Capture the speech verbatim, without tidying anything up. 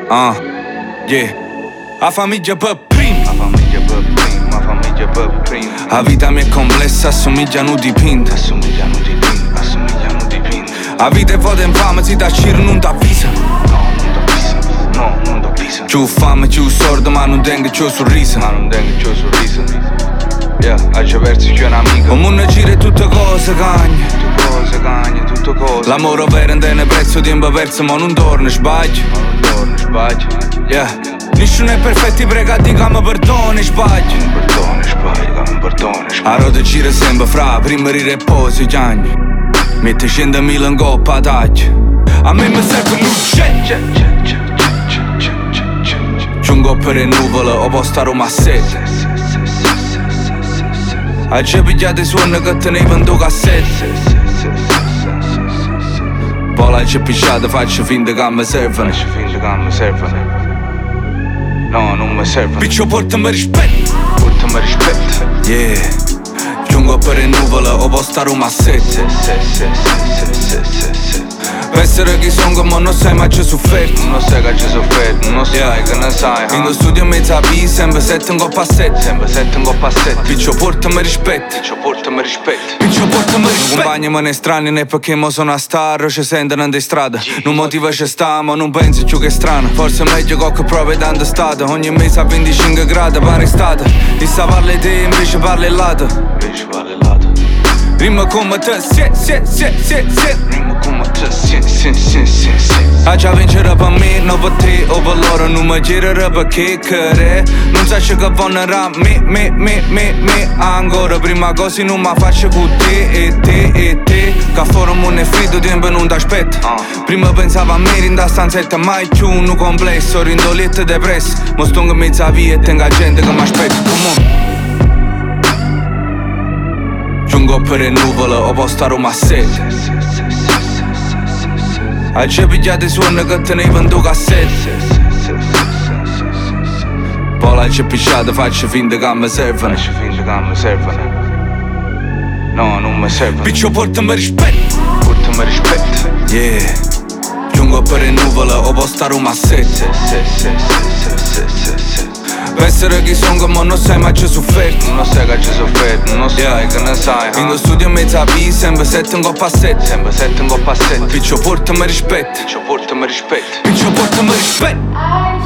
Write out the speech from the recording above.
Ah, yeah. La famiglia per prima. La famiglia per prima, la famiglia per prima. La vita mia è complessa, assomigliano dipinto. Assomigliano dipinto, assomigliano dipinto. La vita è vuota infame, si t'accira non t'avvisa. No, non t'avvisa, no, non t'avvisa. Più fame, più sordo, ma non tengo più sorriso. Ma non tengo più sorriso. Yeah, hai già perso più un amico. Il mondo gira e tutte cose cagne. Tutte cose cagne, tutte cose. L'amore vero non tiene prezzo, tempo perso, ma non torna, sbaglio. Ma non torno, sbaglio. Yeah. Nessuno è perfetto, pregati che mi perdoni, sbaglio. Non perdoni, sbaglio, non perdoni, La sbaglio. roda gira sempre fra, prima di riposo gli anni. Mette centomila in coppa a taglio. A me mi serve luce. Giungo per le nuvole, ho posto a Roma a sette. Hai già pigliato i suoni che tenevo in tuo cassetto. Poi l'hai già pigliato, faccio finta che mi servono. Faccio finta che mi servono. No, non mi servono. Piccio portami rispetto. Portami rispetto. Yeah. Giungo per le nuvole, ho posto a Roma a sette. Se, se, se, se, se, se, se. Per essere chi sono ma non sai mai c'è sofferto. Non sai che ci sofferto, non sai che ne sai. In lo studio in mezzo a pista, sempre sette in coppa a sette. Sempre sette in coppa a sette. Piccio portami rispetto. Piccio portami rispetto. Piccio portami rispetto. Compagni me ne strani, né perché mo sono a star, ci sentono in strada. Non motiva ci sta, ma non pensi più che è strano. Forse è meglio che prove tanto stato. Ogni mese a venticinque gradi pare estate. E sa parli te, invece parli il lato. Invece parli lato. Rima come te, sì, sì, sì, sì, sì. Rima come te, sì, sì, sì, sì, sì. A già vincere per me, non per te o per loro. Non mi girare perché che non sai che vanno a me, me, me, me, me. Ancora prima cosa non mi faccio con te e te e te. Che fuori non è finito, tempo non ti aspetta. Prima pensavo a me in da stanzetta, mai più un complesso. Rindolette depresso, ma sto in mezzo a via e tengo gente che mi aspetta. Come on. Giungo per le nuvole, ho posto a Roma a sette. Hai già pigliato i suoni che tenevo in tuo cassetto. Poi l'hai già pigliato, faccio finta che mi servono. Faccio finta che mi servono. No, non mi servono. Piccio portami rispetto. Portami rispetto. Yeah. Giungo per le nuvole, ho posto a Roma a sette. Se, se, se, se, se, se, se. Per essere chi sono ma non sai mai c'è sofferto. Non sai che ci sofferto, non sai che ne sai. In lo studio in mezzo a pista, sempre sette in coppa a sette. Sempre sette in coppa a sette. Piccio portami rispetto. Piccio portami rispetto. Piccio portami rispetto.